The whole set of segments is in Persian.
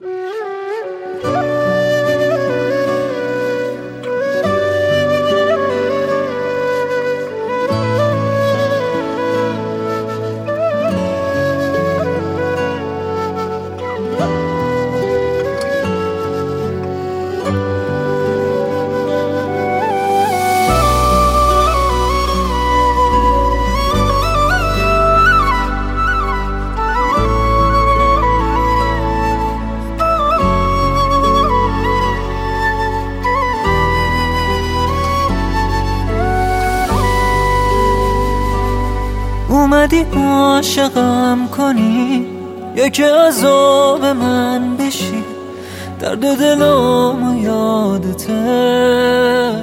اومدی عاشقم کنی یا که عذاب من بشی، درد دلم یادته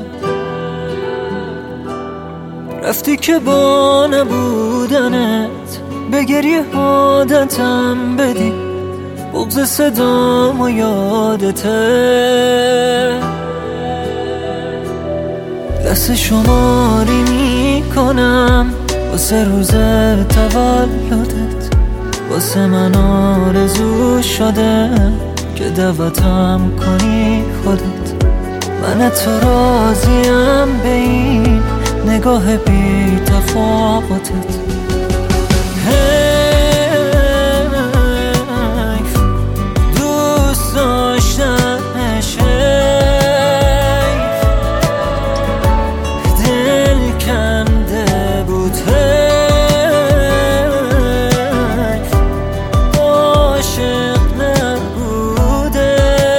رفتی که با نبودنت به گریه عادتم بدی، بغض صدام یادته دست شماری میکنم واسه روز تولدت، واسه من آرزو شده که دعوتم کنی خودت. من تو راضیم به این نگاه بی تفاوتت. حیف دوست داشتنش، حیف دل کنده بود، حیف عاشق نبوده،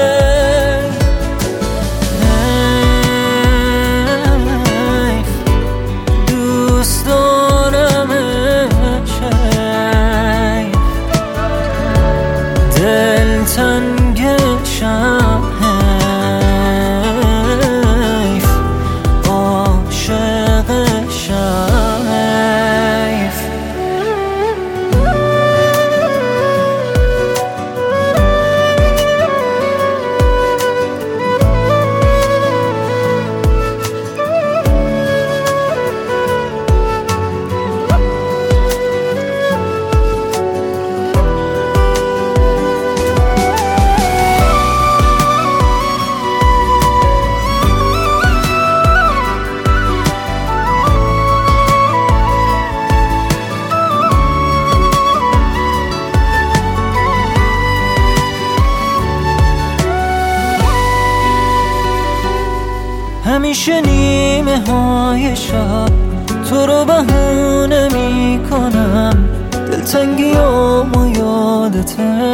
حیف دوست دارمش، حیف دل تنگشم، حیف عاشقشم، حیف. همیشه نیمه های شب تو رو بهونه می کنم، دلتنگیامو یادته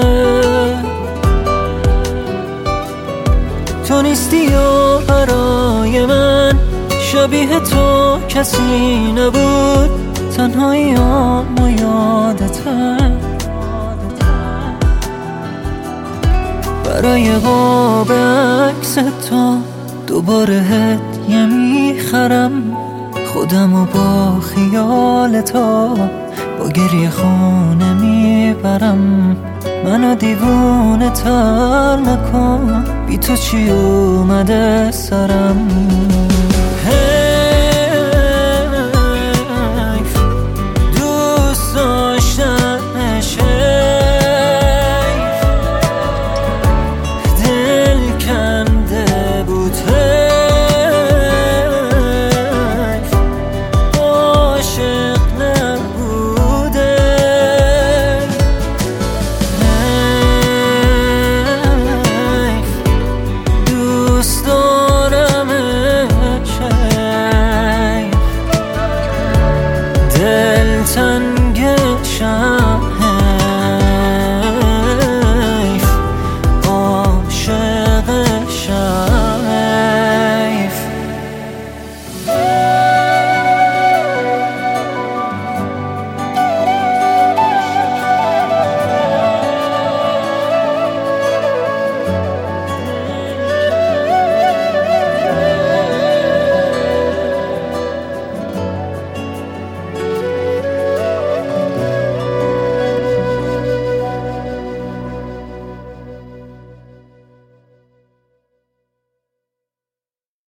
تو نیستی و برای من شبیه تو کسی نبود، تنهاییامو یادته برای قاب عکس تو دوباره هدیه میخرم، خودمو با خیال تو با گریه خونه میبرم. منو دیوونه تر نکن، بی تو چی اومده سرم.